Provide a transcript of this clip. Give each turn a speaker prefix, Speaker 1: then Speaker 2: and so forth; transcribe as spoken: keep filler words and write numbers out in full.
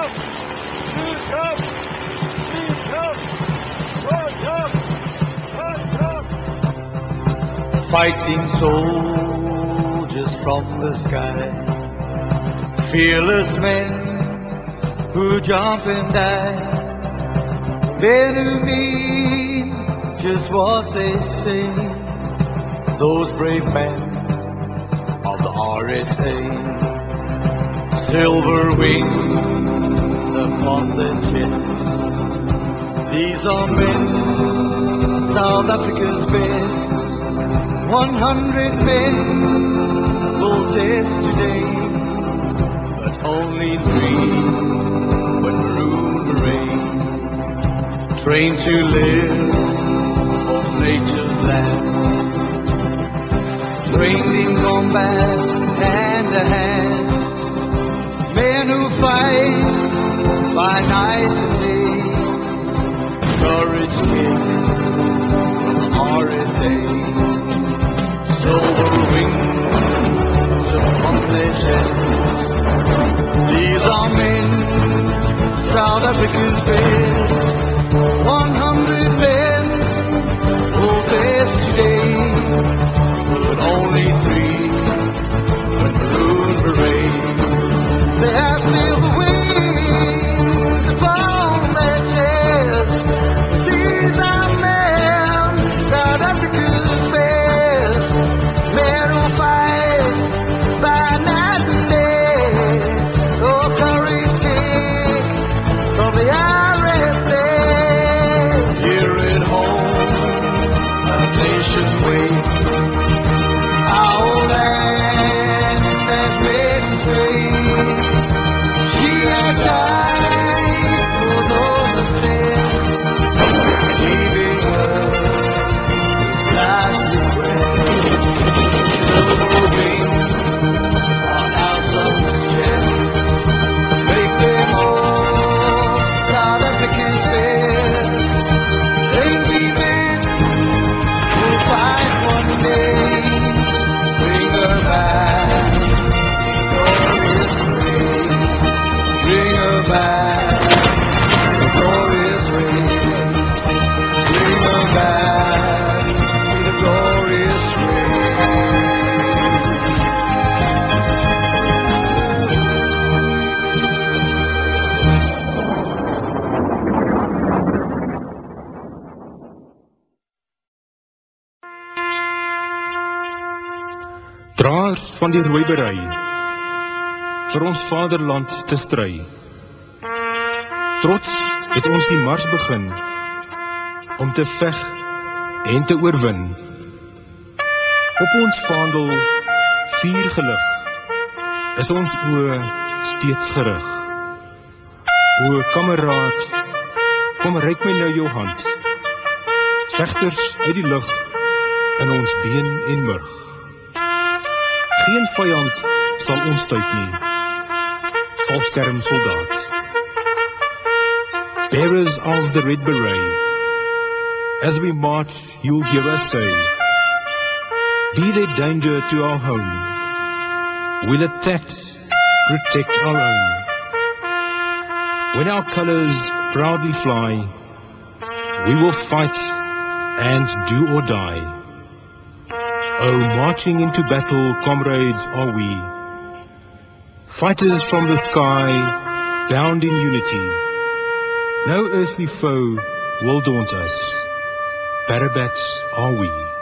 Speaker 1: Fighting soldiers from the sky, fearless men who jump and die. They do mean just what they say, those brave men of the R S A. Silver wings upon their chests, these are men, South Africa's best. One hundred men will test today, but only three when maroon berets, trained to live on nature's land, trained in combat hand to hand, men who fight by night and day, courage kids from the R S A. Silver wings upon their chests, these are men, South Africa's best. One hundred men will test today, but only three when maroon berets. They have silver wings upon their chests, these are men, South Africa's best.
Speaker 2: Draers van die rooi berei, vir ons vaderland te stry. Trots het ons die mars begin, om te veg en te oorwin. Op ons vaandel vuur gelig, is ons oë steeds gerig. O kameraad, kom reik my nou jou hand, vegters uit die lug, in ons been en murg. Geen vijand sal ons stuit nie, valskerm soldaat. Bearers of the red beret, as we march you'll hear us say, be there danger to our home, we'll attack, protect our own. When our colors proudly fly, we will fight and do or die. Oh, marching into battle, comrades are we, fighters from the sky, bound in unity. No earthly foe will daunt us, Barabats are we.